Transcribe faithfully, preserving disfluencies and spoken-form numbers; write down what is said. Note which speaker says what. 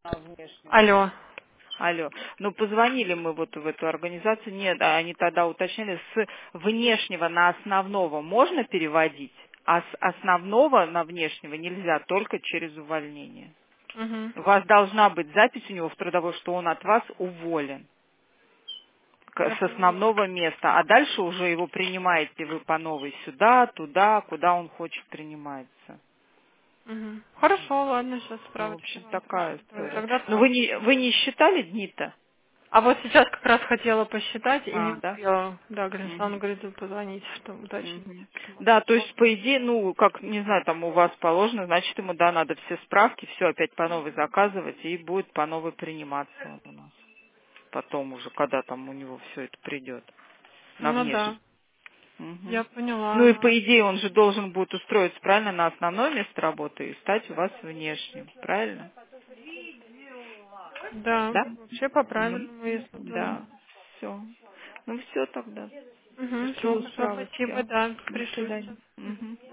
Speaker 1: Алло.
Speaker 2: Алло. Ну, позвонили мы вот в эту организацию. Нет, а они тогда уточнили, с внешнего на основного можно переводить, а с основного на внешнего нельзя, только через увольнение.
Speaker 1: Угу.
Speaker 2: У вас должна быть запись у него в трудовой, что он от вас уволен к-
Speaker 1: Я
Speaker 2: с
Speaker 1: поняла.
Speaker 2: основного места, а дальше уже его принимаете вы по новой сюда, туда, куда он хочет приниматься.
Speaker 1: Угу. Хорошо, ладно, сейчас
Speaker 2: Ну, в
Speaker 1: справочку
Speaker 2: общем,
Speaker 1: вам
Speaker 2: такая
Speaker 1: пришлю.
Speaker 2: история.
Speaker 1: Тогда
Speaker 2: Но вы
Speaker 1: так.
Speaker 2: не, вы не считали дни-то?
Speaker 1: А вот сейчас как раз хотела посчитать и не
Speaker 2: А, да?
Speaker 1: успела. Да, Станиславу
Speaker 2: Мгм.
Speaker 1: говорит, позвонить, что уточнить.
Speaker 2: Мгм. Да, то есть, по идее, ну, как, не знаю, там у вас положено, значит, ему, да, надо все справки, все опять по новой заказывать, и будет по новой приниматься он у нас. Потом уже, когда там у него все это придет на
Speaker 1: Ну
Speaker 2: внешний.
Speaker 1: да,
Speaker 2: Мгм.
Speaker 1: я поняла.
Speaker 2: Ну и по идее он же должен будет устроиться правильно на основное место работы и стать у вас внешним, правильно?
Speaker 1: Да,
Speaker 2: Да?
Speaker 1: вообще по
Speaker 2: Мгм.
Speaker 1: правильному, если тоже.
Speaker 2: Да, все. Ну все тогда.
Speaker 1: Угу, все,
Speaker 2: Жду
Speaker 1: хорошо, спасибо,
Speaker 2: справочки.
Speaker 1: да,
Speaker 2: До
Speaker 1: пришлю сейчас.
Speaker 2: свидания. Мгм.